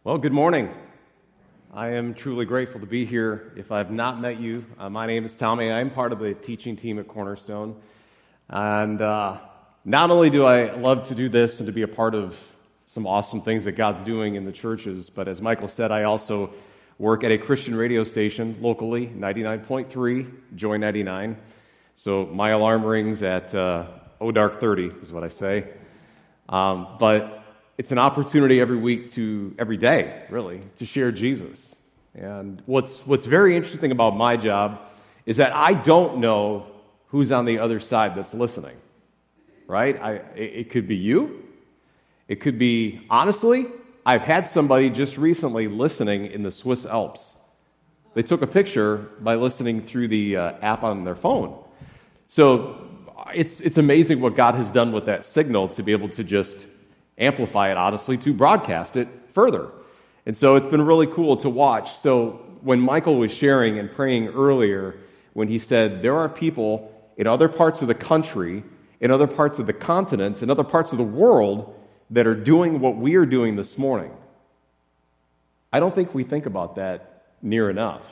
Well, good morning. I am truly grateful to be here. If I've not met you, my name is Tommy. I'm part of the teaching team at Cornerstone. And not only do I love to do this and to be a part of some awesome things that God's doing in the churches, but as Michael said, I also work at a Christian radio station locally, 99.3, Joy 99. So my alarm rings at dark 30 is what I say. But it's an opportunity every day, really, to share Jesus. And what's very interesting about my job is that I don't know who's on the other side that's listening, right? It could be you. It could be, honestly, I've had somebody just recently listening in the Swiss Alps. They took a picture by listening through the app on their phone. So it's amazing what God has done with that signal to be able to just amplify it, honestly, to broadcast it further. And so it's been really cool to watch. So when Michael was sharing and praying earlier, when he said there are people in other parts of the country, in other parts of the continents, in other parts of the world that are doing what we are doing this morning, I don't think we think about that near enough.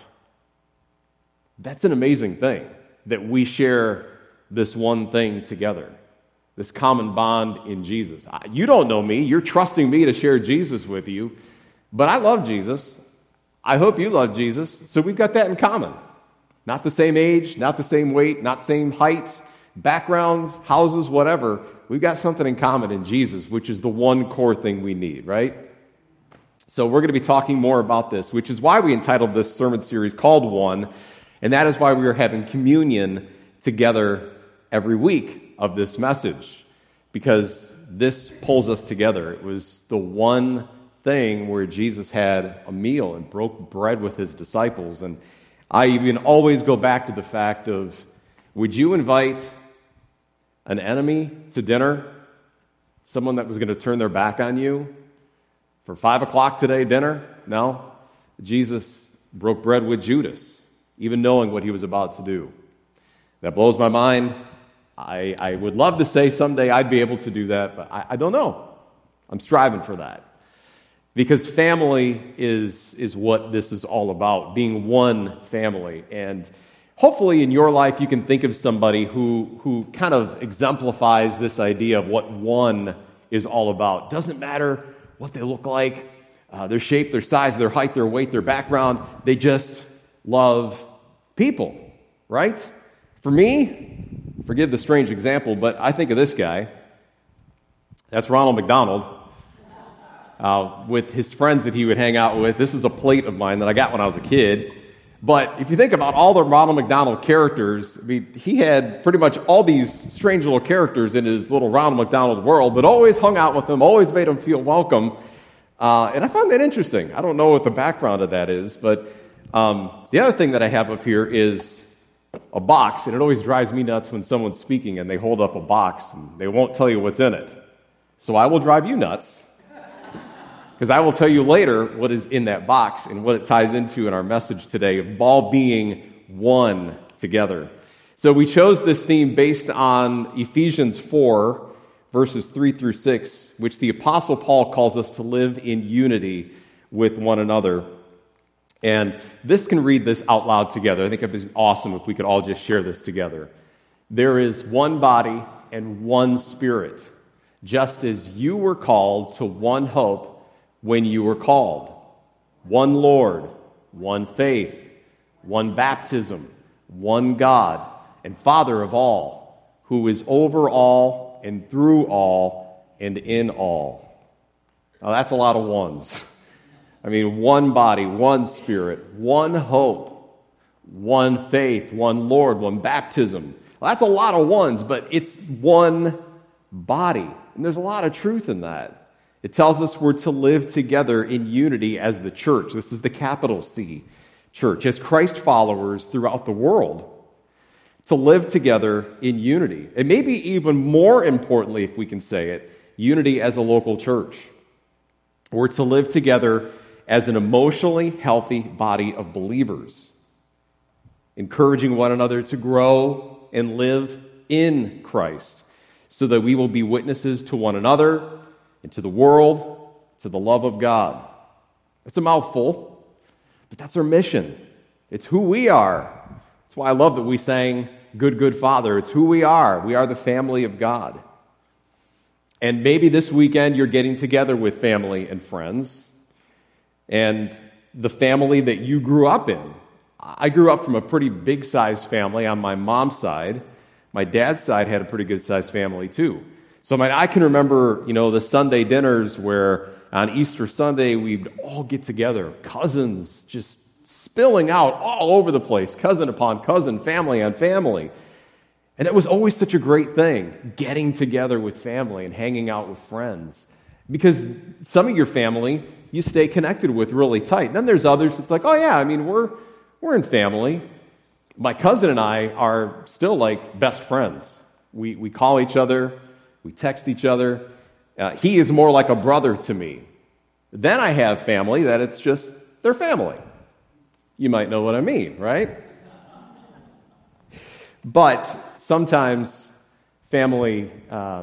That's an amazing thing, that we share this one thing together. This common bond in Jesus. You don't know me. You're trusting me to share Jesus with you. But I love Jesus. I hope you love Jesus. So we've got that in common. Not the same age, not the same weight, not same height, backgrounds, houses, whatever. We've got something in common in Jesus, which is the one core thing we need, right? So we're going to be talking more about this, which is why we entitled this sermon series called One. And that is why we are having communion together every week of this message, because this pulls us together. It was the one thing where Jesus had a meal and broke bread with his disciples. And I even always go back to the fact of, would you invite an enemy to dinner? Someone that was going to turn their back on you for 5 o'clock today dinner? No. Jesus broke bread with Judas, even knowing what he was about to do. That blows my mind. I would love to say someday I'd be able to do that, but I don't know. I'm striving for that. Because family is what this is all about, being one family. And hopefully in your life you can think of somebody who kind of exemplifies this idea of what one is all about. Doesn't matter what they look like, their shape, their size, their height, their weight, their background. They just love people, right? For me, forgive the strange example, but I think of this guy. That's Ronald McDonald with his friends that he would hang out with. This is a plate of mine that I got when I was a kid. But if you think about all the Ronald McDonald characters, I mean, he had pretty much all these strange little characters in his little Ronald McDonald world, but always hung out with them, always made them feel welcome. And I found that interesting. I don't know what the background of that is, but the other thing that I have up here is a box, and it always drives me nuts when someone's speaking and they hold up a box and they won't tell you what's in it. So I will drive you nuts, because I will tell you later what is in that box and what it ties into in our message today of all being one together. So we chose this theme based on Ephesians 4, verses 3 through 6, which the Apostle Paul calls us to live in unity with one another. And this can read this out loud together. I think it would be awesome if we could all just share this together. There is one body and one Spirit, just as you were called to one hope when you were called. One Lord, one faith, one baptism, one God, and Father of all, who is over all and through all and in all. Now that's a lot of ones. I mean, one body, one Spirit, one hope, one faith, one Lord, one baptism. Well, that's a lot of ones, but it's one body. And there's a lot of truth in that. It tells us we're to live together in unity as the church. This is the capital C church, as Christ followers throughout the world. To live together in unity. And maybe even more importantly, if we can say it, unity as a local church. We're to live together as an emotionally healthy body of believers, encouraging one another to grow and live in Christ, so that we will be witnesses to one another and to the world, to the love of God. It's a mouthful, but that's our mission. It's who we are. That's why I love that we sang Good, Good Father. It's who we are. We are the family of God. And maybe this weekend you're getting together with family and friends, and the family that you grew up in. I grew up from a pretty big-sized family on my mom's side. My dad's side had a pretty good-sized family, too. So I can remember, the Sunday dinners where on Easter Sunday we'd all get together, cousins just spilling out all over the place, cousin upon cousin, family on family. And it was always such a great thing, getting together with family and hanging out with friends. Because some of your family you stay connected with really tight. And then there's others that's like, oh yeah, we're in family. My cousin and I are still like best friends. We call each other, we text each other. He is more like a brother to me. Then I have family that it's just their family. You might know what I mean, right? But sometimes family,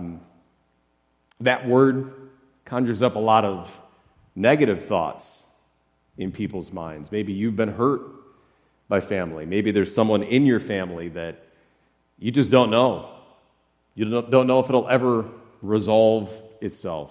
that word conjures up a lot of negative thoughts in people's minds. Maybe you've been hurt by family. Maybe there's someone in your family that you just don't know. You don't know if it'll ever resolve itself.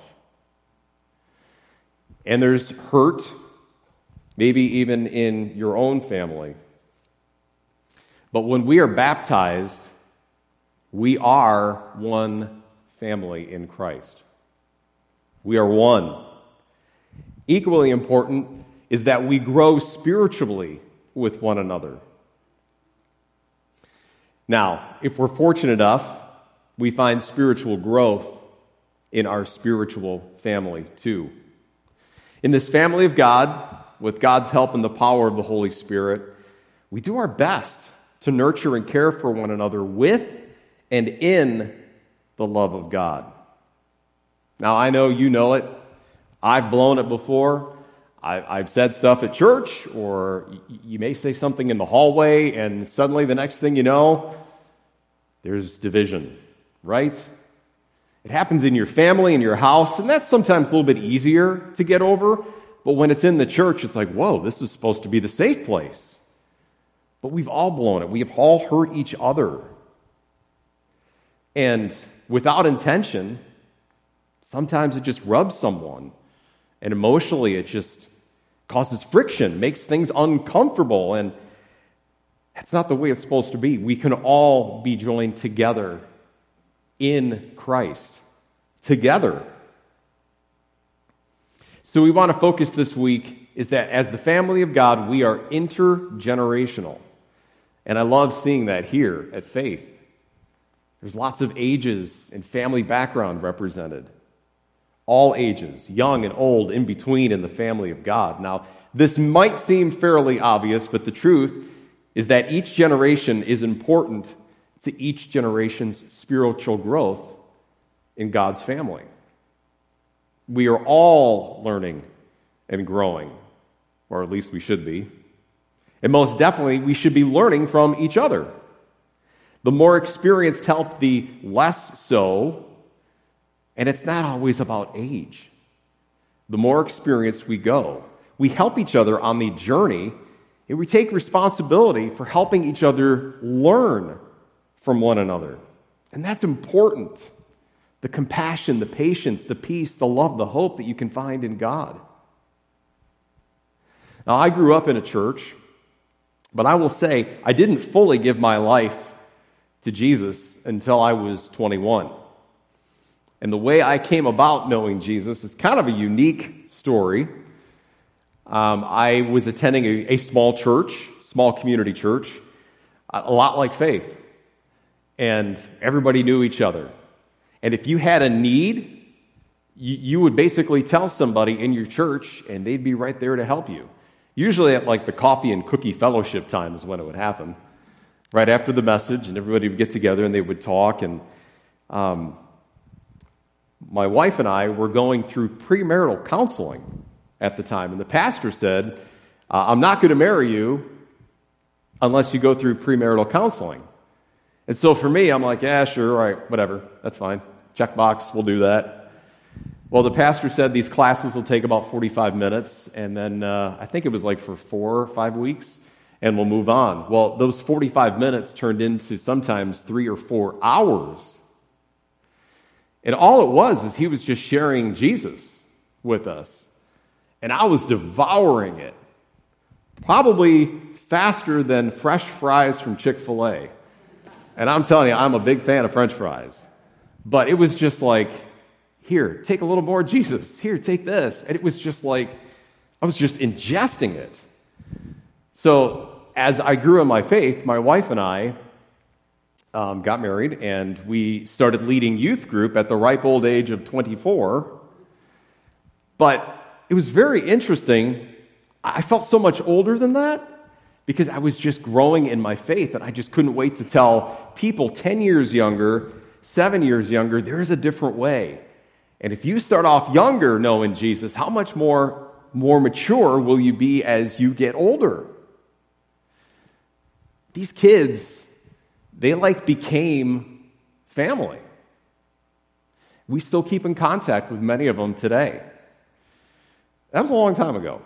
And there's hurt, maybe even in your own family. But when we are baptized, we are one family in Christ. We are one. Equally important is that we grow spiritually with one another. Now, if we're fortunate enough, we find spiritual growth in our spiritual family too. In this family of God, with God's help and the power of the Holy Spirit, we do our best to nurture and care for one another with and in the love of God. Now, I know you know it. I've blown it before. I've said stuff at church, or you may say something in the hallway, and suddenly the next thing you know, there's division, right? It happens in your family, in your house, and that's sometimes a little bit easier to get over. But when it's in the church, it's like, whoa, this is supposed to be the safe place. But we've all blown it. We have all hurt each other. And without intention, sometimes it just rubs someone. And emotionally, it just causes friction, makes things uncomfortable. And that's not the way it's supposed to be. We can all be joined together in Christ. Together. So we want to focus this week is that as the family of God, we are intergenerational. And I love seeing that here at Faith. There's lots of ages and family background represented. All ages, young and old, in between in the family of God. Now, this might seem fairly obvious, but the truth is that each generation is important to each generation's spiritual growth in God's family. We are all learning and growing, or at least we should be. And most definitely, we should be learning from each other. The more experienced help, the less so. And it's not always about age. The more experienced we go, we help each other on the journey, and we take responsibility for helping each other learn from one another. And that's important. The compassion, the patience, the peace, the love, the hope that you can find in God. Now, I grew up in a church, but I will say I didn't fully give my life to Jesus until I was 21. And the way I came about knowing Jesus is kind of a unique story. I was attending a small church, small community church, a lot like Faith. And everybody knew each other. And if you had a need, you would basically tell somebody in your church, and they'd be right there to help you. Usually at like the coffee and cookie fellowship time is when it would happen. Right after the message, and everybody would get together and they would talk. And my wife and I were going through premarital counseling at the time. And the pastor said, I'm not going to marry you unless you go through premarital counseling. And so for me, I'm like, yeah, sure, all right, whatever, that's fine. Check box, we'll do that. Well, the pastor said these classes will take about 45 minutes, and then I think it was like for 4 or 5 weeks, and we'll move on. Well, those 45 minutes turned into sometimes 3 or 4 hours. And all it was is he was just sharing Jesus with us. And I was devouring it, probably faster than fresh fries from Chick-fil-A. And I'm telling you, I'm a big fan of French fries. But it was just like, here, take a little more Jesus. Here, take this. And it was just like, I was just ingesting it. So as I grew in my faith, my wife and I got married, and we started leading youth group at the ripe old age of 24. But it was very interesting. I felt so much older than that because I was just growing in my faith, and I just couldn't wait to tell people 10 years younger, 7 years younger, there is a different way. And if you start off younger knowing Jesus, how much more mature will you be as you get older? These kids, they became family. We still keep in contact with many of them today. That was a long time ago.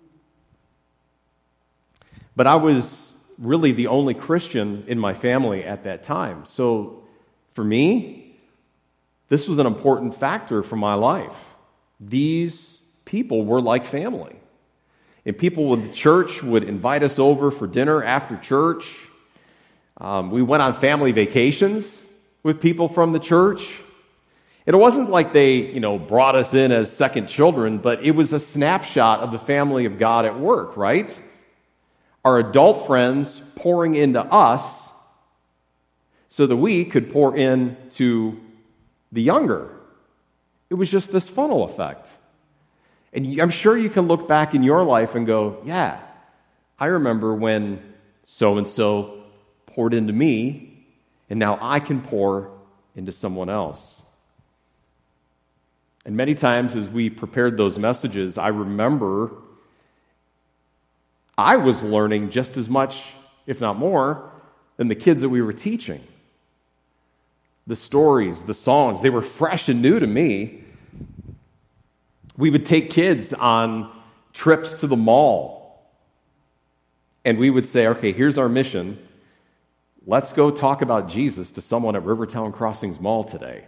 But I was really the only Christian in my family at that time. So for me, this was an important factor for my life. These people were like family. And people in the church would invite us over for dinner after church. We went on family vacations with people from the church. It wasn't like they, brought us in as second children, but it was a snapshot of the family of God at work, right? Our adult friends pouring into us so that we could pour into the younger. It was just this funnel effect. And I'm sure you can look back in your life and go, yeah, I remember when so-and-so poured into me, and now I can pour into someone else. And many times as we prepared those messages, I remember I was learning just as much, if not more, than the kids that we were teaching. The stories, the songs, they were fresh and new to me. We would take kids on trips to the mall, and we would say, okay, here's our mission. Let's go talk about Jesus to someone at Rivertown Crossings Mall today.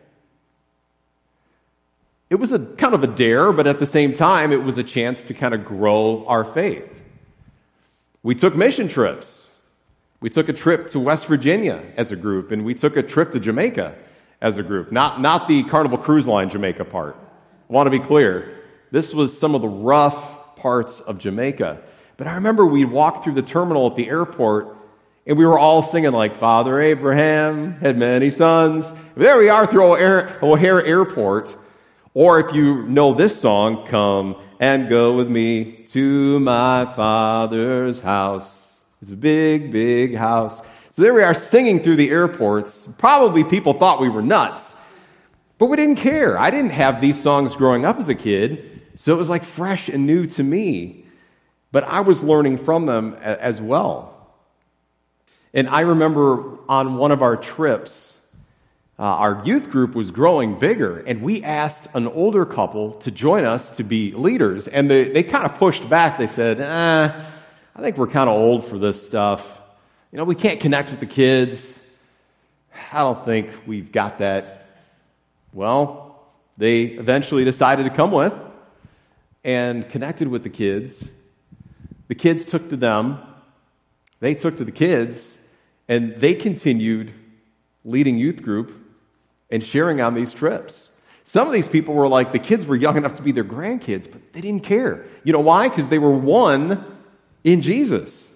It was a kind of a dare, but at the same time, it was a chance to kind of grow our faith. We took mission trips. We took a trip to West Virginia as a group, and we took a trip to Jamaica as a group. Not the Carnival Cruise Line Jamaica part. I want to be clear. This was some of the rough parts of Jamaica. But I remember we walked through the terminal at the airport, and we were all singing like, Father Abraham had many sons. There we are through O'Hare Airport. Or if you know this song, come and go with me to my Father's house. It's a big, big house. So there we are singing through the airports. Probably people thought we were nuts, but we didn't care. I didn't have these songs growing up as a kid, so it was like fresh and new to me. But I was learning from them as well. And I remember on one of our trips, our youth group was growing bigger, and we asked an older couple to join us to be leaders. And they kind of pushed back. They said, I think we're kind of old for this stuff. We can't connect with the kids. I don't think we've got that. Well, they eventually decided to come with and connected with the kids. The kids took to them. They took to the kids, and they continued leading youth group and sharing on these trips. Some of these people were like, the kids were young enough to be their grandkids, but they didn't care. You know why? Because they were one in Jesus.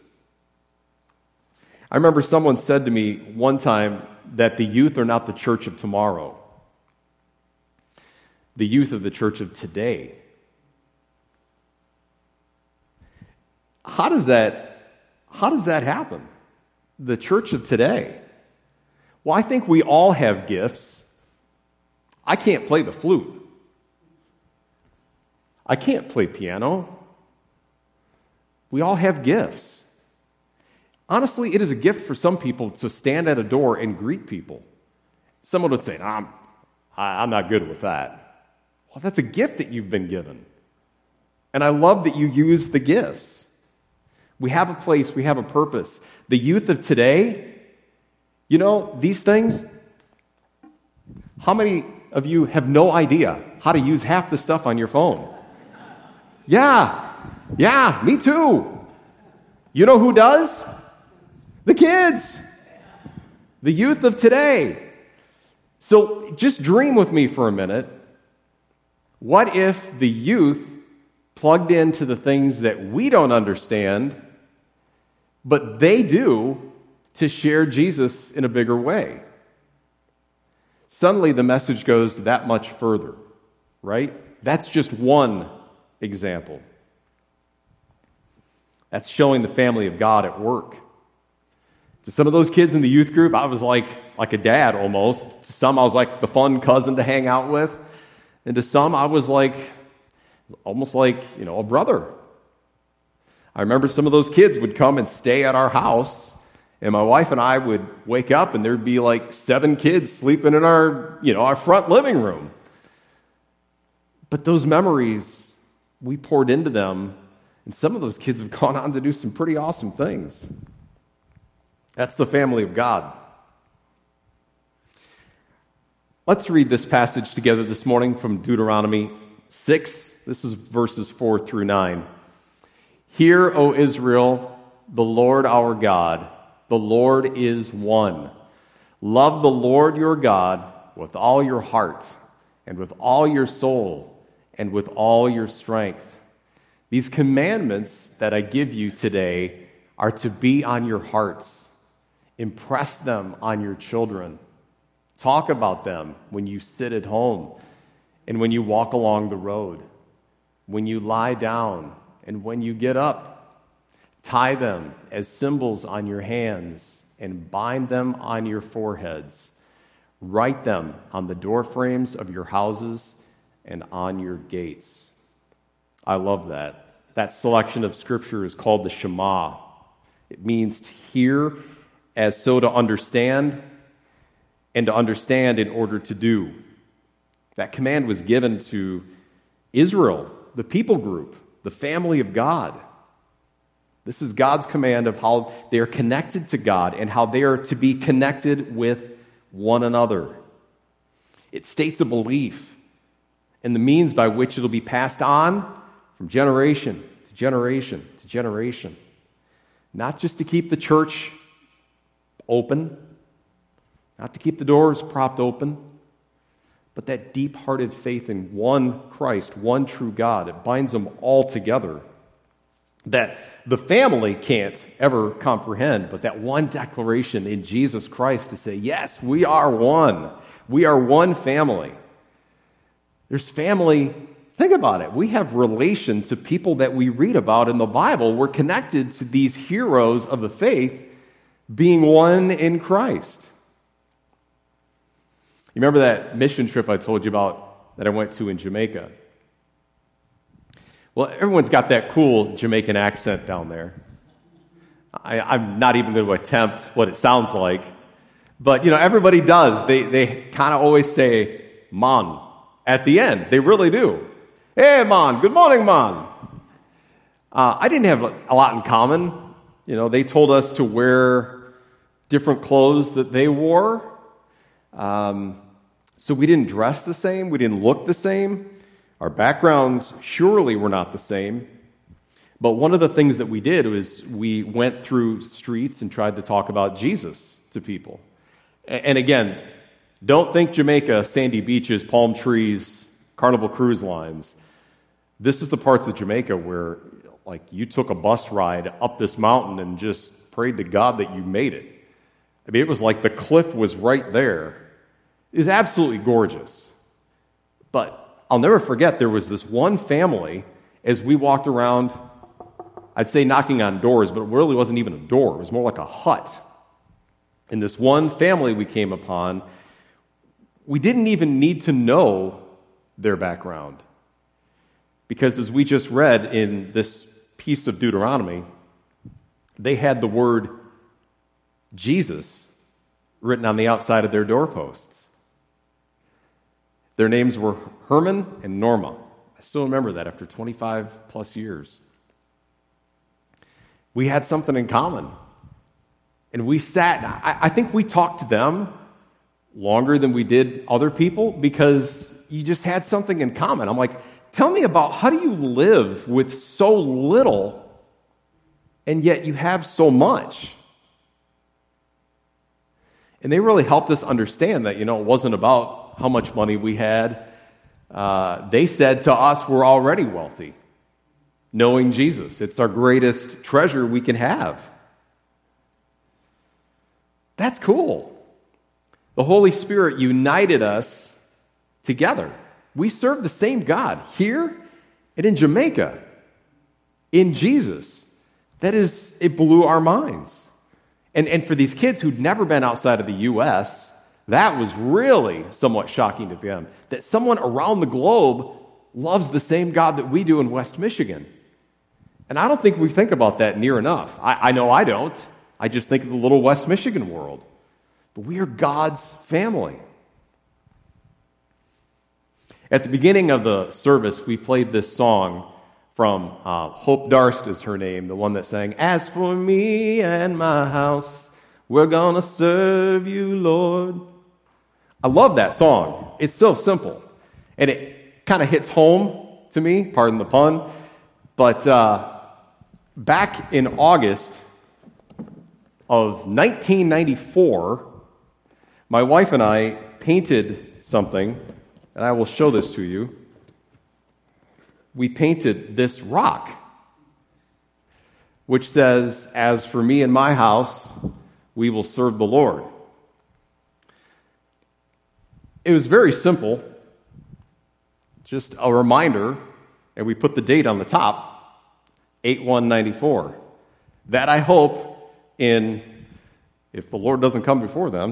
I remember someone said to me one time that the youth are not the church of tomorrow. The youth of the church of today. How does that happen? The church of today. Well, I think we all have gifts. I can't play the flute. I can't play piano. We all have gifts. Honestly, it is a gift for some people to stand at a door and greet people. Someone would say, I'm not good with that. Well, that's a gift that you've been given. And I love that you use the gifts. We have a place, we have a purpose. The youth of today, these things, how many of you have no idea how to use half the stuff on your phone? Yeah, me too. You know who does? The kids. The youth of today. So just dream with me for a minute. What if the youth plugged into the things that we don't understand, but they do, to share Jesus in a bigger way? Suddenly the message goes that much further, right? That's just one example. That's showing the family of God at work. To some of those kids in the youth group, I was like a dad almost. To some, I was like the fun cousin to hang out with. And to some, I was almost like a brother. I remember some of those kids would come and stay at our house, and my wife and I would wake up and there'd be 7 kids sleeping in our front living room. But those memories, we poured into them, and some of those kids have gone on to do some pretty awesome things. That's the family of God. Let's read this passage together this morning from Deuteronomy 6. This is verses 4 through 9. Hear, O Israel, the Lord our God, the Lord is one. Love the Lord your God with all your heart, and with all your soul, and with all your strength. These commandments that I give you today are to be on your hearts. Impress them on your children. Talk about them when you sit at home and when you walk along the road, when you lie down and when you get up. Tie them as symbols on your hands and bind them on your foreheads. Write them on the doorframes of your houses and on your gates. I love that. That selection of scripture is called the Shema. It means to hear as so to understand, and to understand in order to do. That command was given to Israel, the people group, the family of God. This is God's command of how they are connected to God and how they are to be connected with one another. It states a belief and the means by which it'll be passed on from generation to generation to generation. Not just to keep the church open, not to keep the doors propped open, but that deep-hearted faith in one Christ, one true God. It binds them all together. That the family can't ever comprehend, but that one declaration in Jesus Christ to say, yes, we are one. We are one family. There's family. Think about it. We have relation to people that we read about in the Bible. We're connected to these heroes of the faith being one in Christ. You remember that mission trip I told you about that I went to in Jamaica? Well, everyone's got that cool Jamaican accent down there. I'm not even going to attempt what it sounds like. But, everybody does. They kind of always say, "Man," at the end. They really do. "Hey, man. Good morning, man." I didn't have a lot in common. They told us to wear different clothes that they wore. So we didn't dress the same. We didn't look the same. Our backgrounds surely were not the same. But one of the things that we did was we went through streets and tried to talk about Jesus to people. And again, don't think Jamaica, sandy beaches, palm trees, Carnival Cruise Lines. This is the parts of Jamaica where, you took a bus ride up this mountain and just prayed to God that you made it. I mean, it was like the cliff was right there. It was absolutely gorgeous. But I'll never forget, there was this one family, as we walked around, I'd say knocking on doors, but it really wasn't even a door. It was more like a hut. And this one family we came upon, we didn't even need to know their background. Because as we just read in this piece of Deuteronomy, they had the word Jesus written on the outside of their doorposts. Their names were Herman and Norma. I still remember that after 25 plus years. We had something in common. And we sat, I think we talked to them longer than we did other people because you just had something in common. I'm like, tell me about how do you live with so little and yet you have so much? And they really helped us understand that, it wasn't about how much money we had. They said to us, we're already wealthy, knowing Jesus. It's our greatest treasure we can have. That's cool. The Holy Spirit united us together. We serve the same God here and in Jamaica, in Jesus. It blew our minds. And for these kids who'd never been outside of the U.S., that was really somewhat shocking to them, that someone around the globe loves the same God that we do in West Michigan. And I don't think we think about that near enough. I know I don't. I just think of the little West Michigan world. But we are God's family. At the beginning of the service, we played this song from Hope Darst is her name, the one that sang, "As for me and my house, we're gonna serve you, Lord." I love that song. It's so simple. And it kind of hits home to me, pardon the pun. But back in August of 1994, my wife and I painted something, and I will show this to you. We painted this rock, which says, "As for me and my house, we will serve the Lord." It was very simple, just a reminder, and we put the date on the top, 8/1/94. That I hope if the Lord doesn't come before then,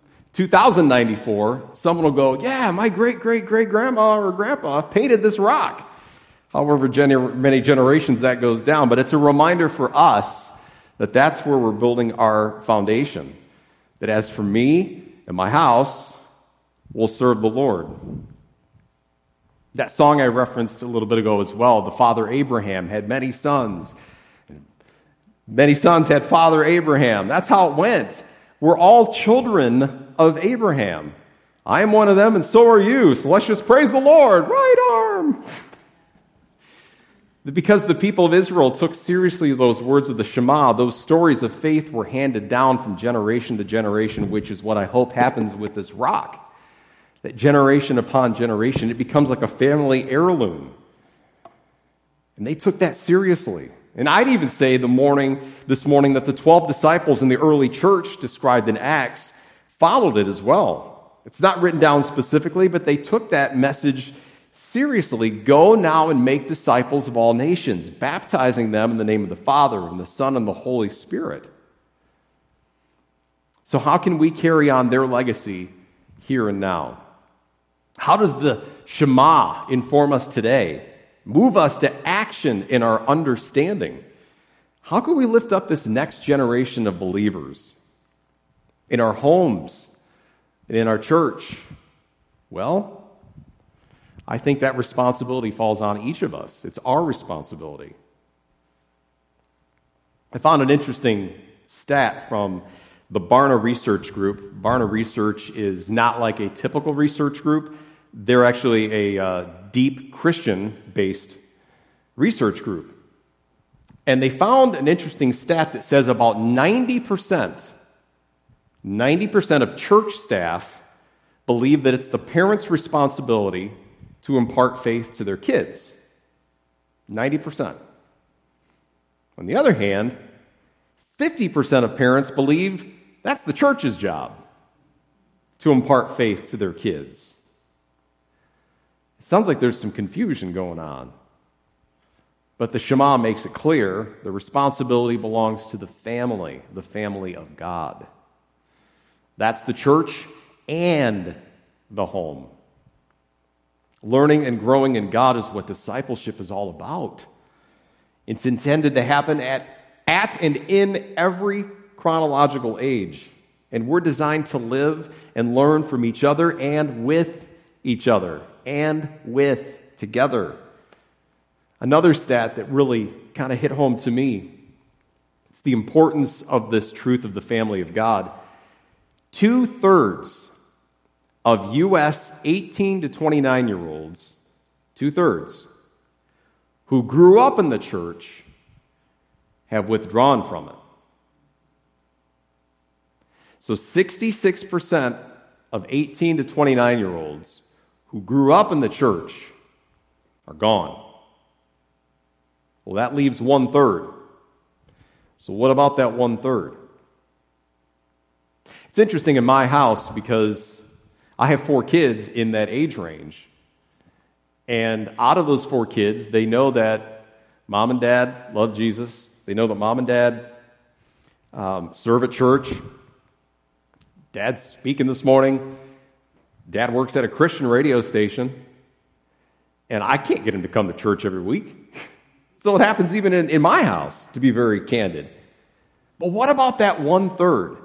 2094, someone will go, "Yeah, my great-great-great-grandma or grandpa painted this rock." However many generations that goes down, but it's a reminder for us that that's where we're building our foundation. That as for me and my house, we'll serve the Lord. That song I referenced a little bit ago as well, the father Abraham had many sons. Many sons had father Abraham. That's how it went. We're all children of Abraham. I am one of them, and so are you. So let's just praise the Lord. Right arm. Because the people of Israel took seriously those words of the Shema, those stories of faith were handed down from generation to generation, which is what I hope happens with this rock. That generation upon generation, it becomes like a family heirloom. And they took that seriously. And I'd even say this morning that the 12 disciples in the early church described in Acts followed it as well. It's not written down specifically, but they took that message seriously. Go now and make disciples of all nations, baptizing them in the name of the Father and the Son and the Holy Spirit. So how can we carry on their legacy here and now? How does the Shema inform us today? Move us to action in our understanding. How can we lift up this next generation of believers in our homes and in our church? Well, I think that responsibility falls on each of us. It's our responsibility. I found an interesting stat from the Barna Research Group. Barna Research is not like a typical research group. They're actually a deep Christian-based research group. And they found an interesting stat that says about 90% of church staff believe that it's the parents' responsibility to impart faith to their kids. 90%. On the other hand, 50% of parents believe that's the church's job to impart faith to their kids. It sounds like there's some confusion going on. But the Shema makes it clear the responsibility belongs to the family of God. That's the church and the home. Learning and growing in God is what discipleship is all about. It's intended to happen at and in every chronological age. And we're designed to live and learn from each other and with each other and with together. Another stat that really kind of hit home to me, it's the importance of this truth of the family of God. 2/3 of U.S. 18 to 29-year-olds, 2/3, who grew up in the church have withdrawn from it. So 66% of 18 to 29-year-olds who grew up in the church are gone. Well, that leaves 1/3. So what about that 1/3? It's interesting in my house because I have 4 kids in that age range. And out of those 4 kids, they know that mom and dad love Jesus. They know that mom and dad serve at church. Dad's speaking this morning. Dad works at a Christian radio station. And I can't get him to come to church every week. So it happens even in my house, to be very candid. But what about that 1/3?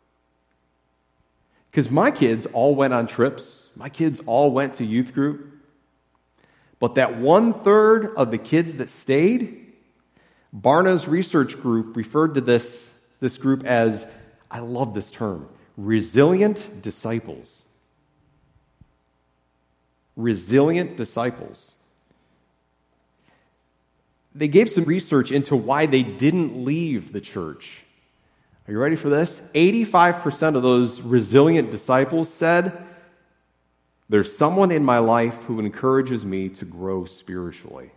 Because my kids all went on trips. My kids all went to youth group. But that 1/3 of the kids that stayed, Barna's research group referred to this group as, I love this term, resilient disciples. Resilient disciples. They gave some research into why they didn't leave the church. Are you ready for this? 85% of those resilient disciples said, there's someone in my life who encourages me to grow spiritually.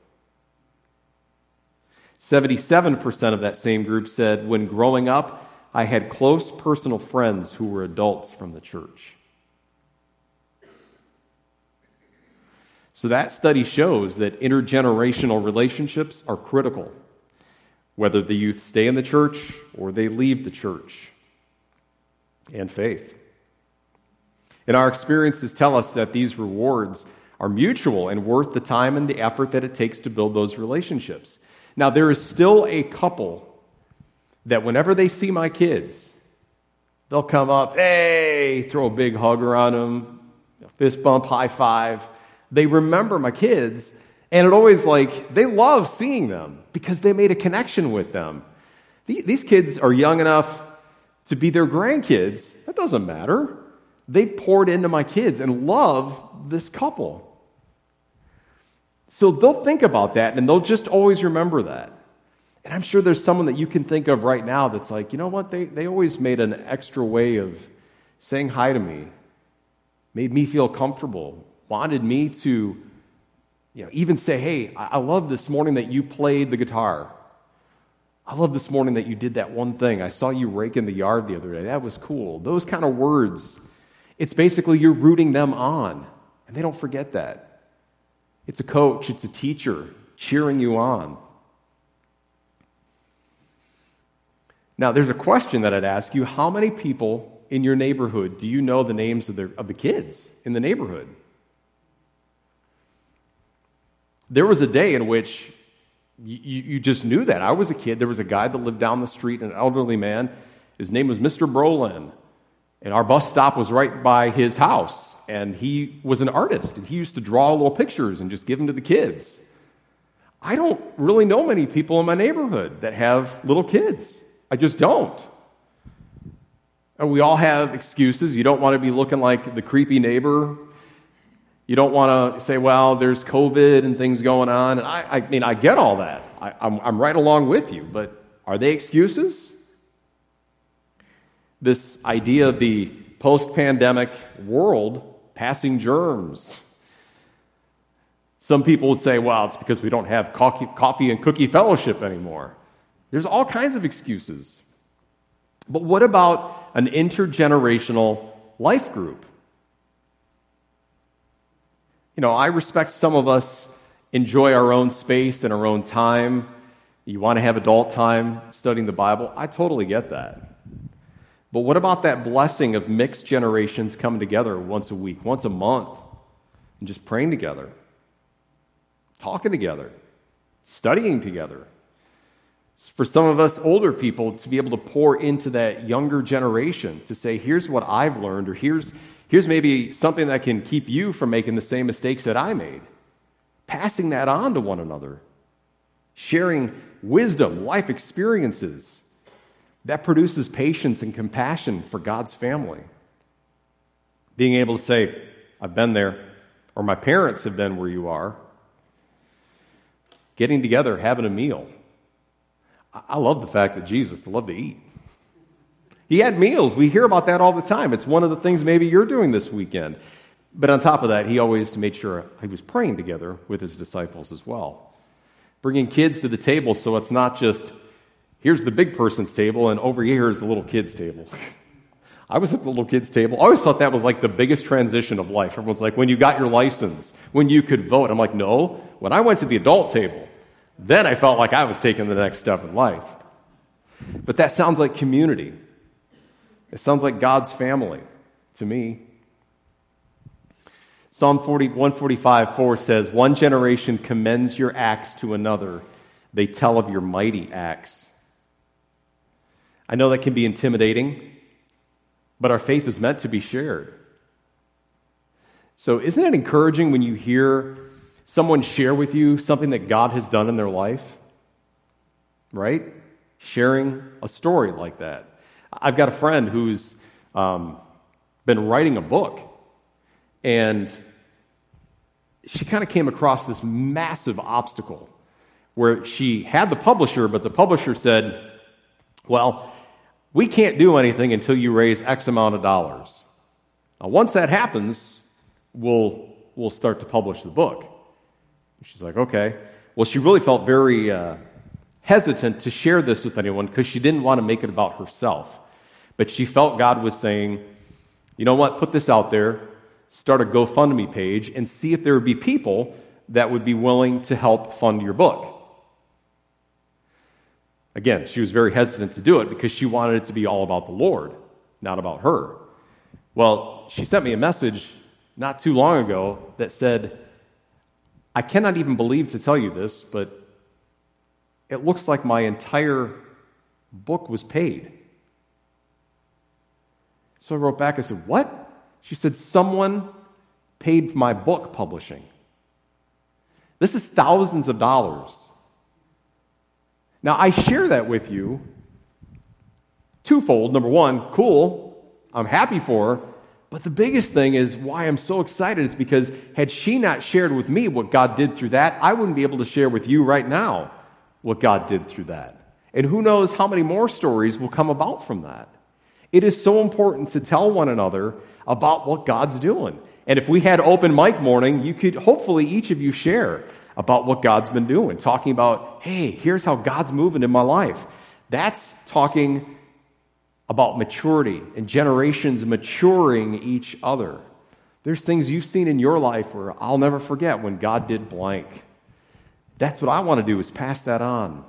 77% of that same group said, when growing up, I had close personal friends who were adults from the church. So that study shows that intergenerational relationships are critical, whether the youth stay in the church or they leave the church and faith. And our experiences tell us that these rewards are mutual and worth the time and the effort that it takes to build those relationships. Now, there is still a couple that whenever they see my kids, they'll come up, hey, throw a big hug around them, fist bump, high five. They remember my kids, and it always they love seeing them because they made a connection with them. These kids are young enough to be their grandkids. That doesn't matter. They've poured into my kids and love this couple. So they'll think about that, and they'll just always remember that. And I'm sure there's someone that you can think of right now that's like, you know what, they always made an extra way of saying hi to me, made me feel comfortable, wanted me to even say, hey, I love this morning that you played the guitar. I love this morning that you did that one thing. I saw you rake in the yard the other day. That was cool. Those kind of words. It's basically you're rooting them on, and they don't forget that. It's a coach, it's a teacher cheering you on. Now, there's a question that I'd ask you. How many people in your neighborhood do you know the names of the kids in the neighborhood? There was a day in which you just knew that. I was a kid. There was a guy that lived down the street, an elderly man. His name was Mr. Brolin. And our bus stop was right by his house. And he was an artist. And he used to draw little pictures and just give them to the kids. I don't really know many people in my neighborhood that have little kids. I just don't. And we all have excuses. You don't want to be looking like the creepy neighbor. You don't want to say, well, there's COVID and things going on. And I mean, I get all that. I'm right along with you. But are they excuses? This idea of the post-pandemic world passing germs. Some people would say, well, it's because we don't have coffee and cookie fellowship anymore. There's all kinds of excuses. But what about an intergenerational life group? I respect some of us enjoy our own space and our own time. You want to have adult time studying the Bible. I totally get that. But what about that blessing of mixed generations coming together once a week, once a month, and just praying together, talking together, studying together? For some of us older people to be able to pour into that younger generation to say, here's what I've learned, or here's Here's maybe something that can keep you from making the same mistakes that I made. Passing that on to one another. Sharing wisdom, life experiences. That produces patience and compassion for God's family. Being able to say, I've been there, or my parents have been where you are. Getting together, having a meal. I love the fact that Jesus loved to eat. He had meals. We hear about that all the time. It's one of the things maybe you're doing this weekend. But on top of that, he always made sure he was praying together with his disciples as well. Bringing kids to the table so it's not just, here's the big person's table and over here is the little kid's table. I was at the little kid's table. I always thought that was like the biggest transition of life. Everyone's like, when you got your license, when you could vote. I'm like, no. When I went to the adult table, then I felt like I was taking the next step in life. But that sounds like community. It sounds like God's family to me. Psalm 145:4 says, one generation commends your acts to another. They tell of your mighty acts. I know that can be intimidating, but our faith is meant to be shared. So isn't it encouraging when you hear someone share with you something that God has done in their life? Right? Sharing a story like that. I've got a friend who's been writing a book, and she kind of came across this massive obstacle where she had the publisher, but the publisher said, well, we can't do anything until you raise X amount of dollars. Now, once that happens, we'll start to publish the book. She's like, okay. Well, she really felt very hesitant to share this with anyone because she didn't want to make it about herself. But she felt God was saying, you know what, put this out there, start a GoFundMe page, and see if there would be people that would be willing to help fund your book. Again, she was very hesitant to do it because she wanted it to be all about the Lord, not about her. Well, she sent me a message not too long ago that said, I cannot even believe to tell you this, but it looks like my entire book was paid. So I wrote back, I said, what? She said, someone paid for my book publishing. This is thousands of dollars. Now, I share that with you twofold. Number one, cool, I'm happy for her. But the biggest thing is why I'm so excited is because had she not shared with me what God did through that, I wouldn't be able to share with you right now what God did through that. And who knows how many more stories will come about from that. It is so important to tell one another about what God's doing. And if we had open mic morning, you could hopefully each of you share about what God's been doing, talking about, hey, here's how God's moving in my life. That's talking about maturity and generations maturing each other. There's things you've seen in your life where I'll never forget when God did blank. That's what I want to do, is pass that on.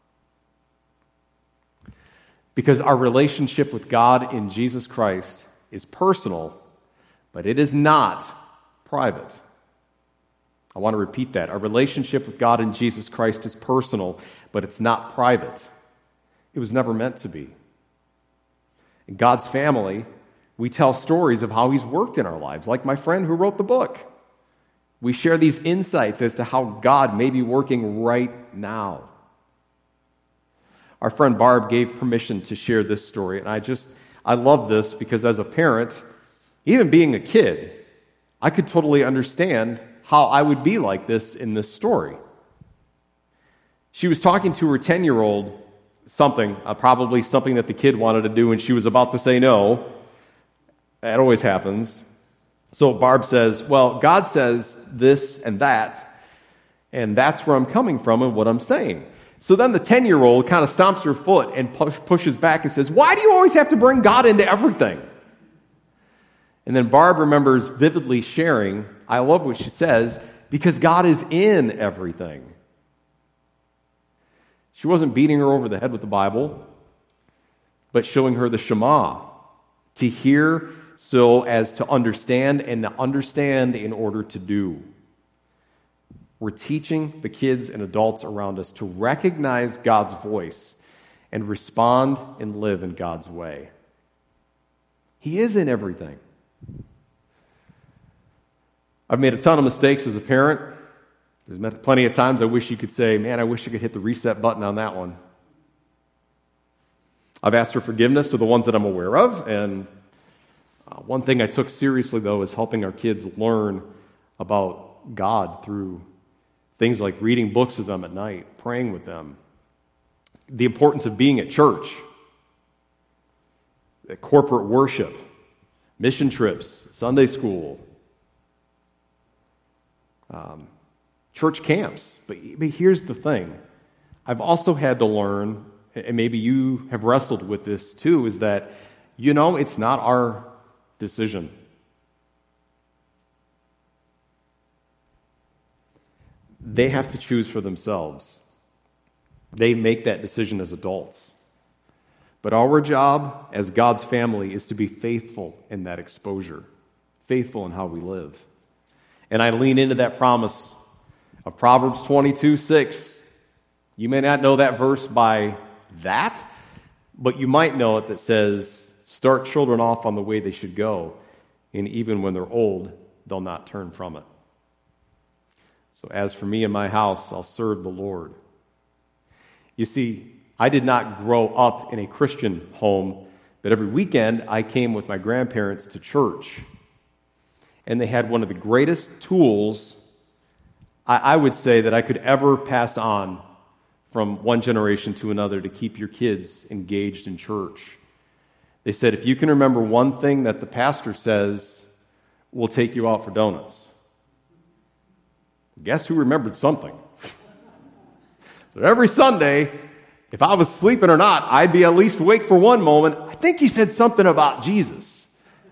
Because our relationship with God in Jesus Christ is personal, but it is not private. I want to repeat that. Our relationship with God in Jesus Christ is personal, but it's not private. It was never meant to be. In God's family, we tell stories of how He's worked in our lives, like my friend who wrote the book. We share these insights as to how God may be working right now. Our friend Barb gave permission to share this story, and I love this because as a parent, even being a kid, I could totally understand how I would be like this in this story. She was talking to her 10-year-old probably something that the kid wanted to do, and she was about to say no. That always happens. So Barb says, well, God says this and that's where I'm coming from and what I'm saying. So then the 10-year-old kind of stomps her foot and pushes back and says, why do you always have to bring God into everything? And then Barb remembers vividly sharing, I love what she says, because God is in everything. She wasn't beating her over the head with the Bible, but showing her the Shema, to hear so as to understand, and to understand in order to do. We're teaching the kids and adults around us to recognize God's voice and respond and live in God's way. He is in everything. I've made a ton of mistakes as a parent. There's been plenty of times I wish you could say, man, I wish I could hit the reset button on that one. I've asked for forgiveness of the ones that I'm aware of, and one thing I took seriously, though, is helping our kids learn about God through things like reading books with them at night, praying with them, the importance of being at church, corporate worship, mission trips, Sunday school, church camps. But here's the thing. I've also had to learn, and maybe you have wrestled with this too, is that, it's not our decision. They have to choose for themselves. They make that decision as adults. But our job as God's family is to be faithful in that exposure, faithful in how we live. And I lean into that promise of Proverbs 22:6. You may not know that verse by that, but you might know it that says, start children off on the way they should go, and even when they're old, they'll not turn from it. So as for me and my house, I'll serve the Lord. You see, I did not grow up in a Christian home, but every weekend I came with my grandparents to church. And they had one of the greatest tools, I would say, that I could ever pass on from one generation to another to keep your kids engaged in church. They said, if you can remember one thing that the pastor says, we'll take you out for donuts. Guess who remembered something? So every Sunday, if I was sleeping or not, I'd be at least awake for one moment. I think he said something about Jesus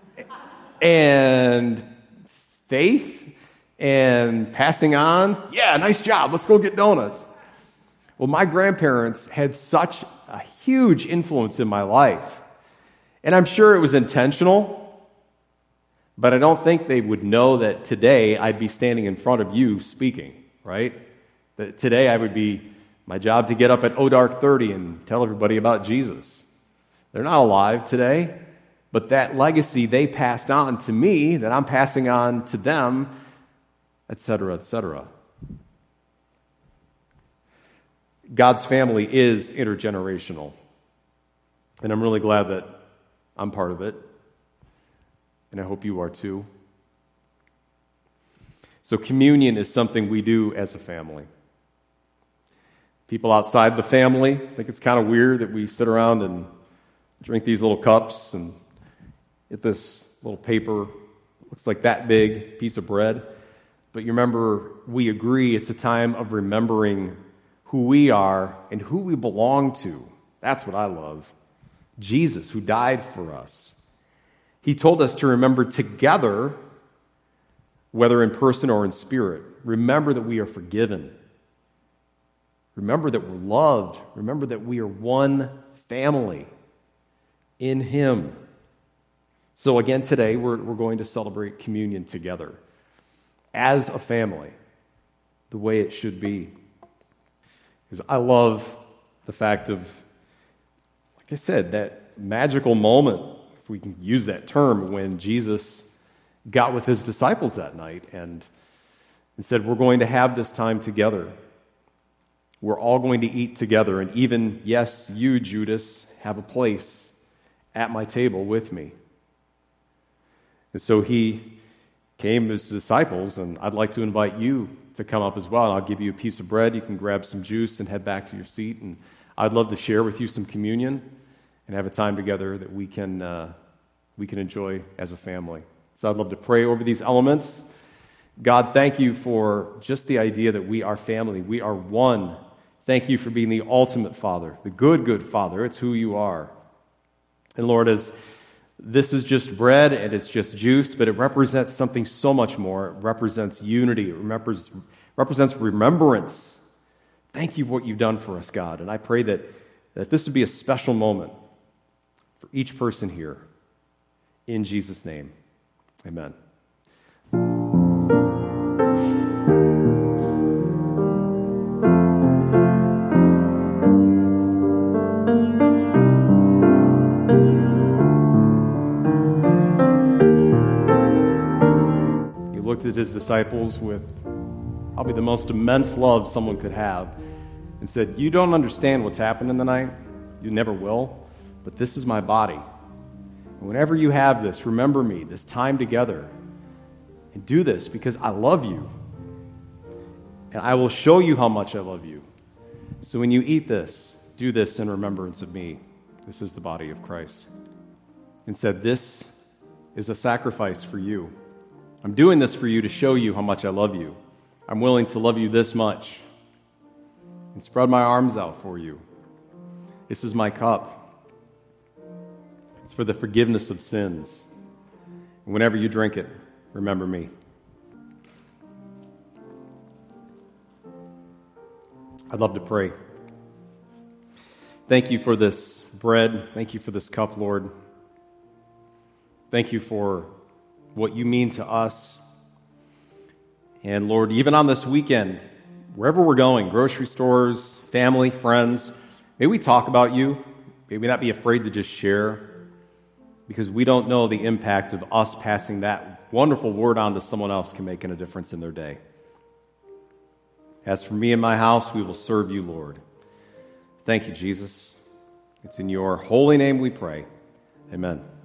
and faith and passing on. Yeah, nice job. Let's go get donuts. Well, my grandparents had such a huge influence in my life. And I'm sure it was intentional, but I don't think they would know that today I'd be standing in front of you speaking, right? That today I would be my job to get up at dark 30 and tell everybody about Jesus. They're not alive today, but that legacy they passed on to me, that I'm passing on to them, etc., etc. God's family is intergenerational, and I'm really glad that I'm part of it, and I hope you are too. So communion is something we do as a family. People outside the family think it's kind of weird that we sit around and drink these little cups and get this little paper, looks like that big piece of bread. But you remember, we agree it's a time of remembering who we are and who we belong to. That's what I love. Jesus, who died for us. He told us to remember together, whether in person or in spirit. Remember that we are forgiven. Remember that we're loved. Remember that we are one family in Him. So again, today we're going to celebrate communion together as a family, the way it should be. Because I love the fact of, like I said, that magical moment, if we can use that term, when Jesus got with His disciples that night and said, we're going to have this time together. We're all going to eat together, and even, yes, you, Judas, have a place at my table with me. And so He came as disciples, and I'd like to invite you to come up as well. I'll give you a piece of bread. You can grab some juice and head back to your seat, and I'd love to share with you some communion and have a time together that we can enjoy as a family. So I'd love to pray over these elements. God, thank you for just the idea that we are family. We are one. Thank you for being the ultimate Father, the good, good Father. It's who you are. And Lord, as this is just bread and it's just juice, but it represents something so much more. It represents unity. It represents remembrance. Thank you for what you've done for us, God. And I pray that this would be a special moment for each person here. In Jesus' name, amen. looked at his disciples with probably the most immense love someone could have and said, you don't understand what's happened in the night. You never will. But this is my body. And whenever you have this, remember me, this time together. And do this because I love you. And I will show you how much I love you. So when you eat this, do this in remembrance of me. This is the body of Christ. And said, this is a sacrifice for you. I'm doing this for you to show you how much I love you. I'm willing to love you this much and spread my arms out for you. This is my cup. It's for the forgiveness of sins. And whenever you drink it, remember me. I'd love to pray. Thank you for this bread. Thank you for this cup, Lord. Thank you for what you mean to us. And Lord, even on this weekend, wherever we're going, grocery stores, family, friends, may we talk about you. May we not be afraid to just share, because we don't know the impact of us passing that wonderful word on to someone else can make a difference in their day. As for me and my house, we will serve you, Lord. Thank you, Jesus. It's in your holy name we pray. Amen.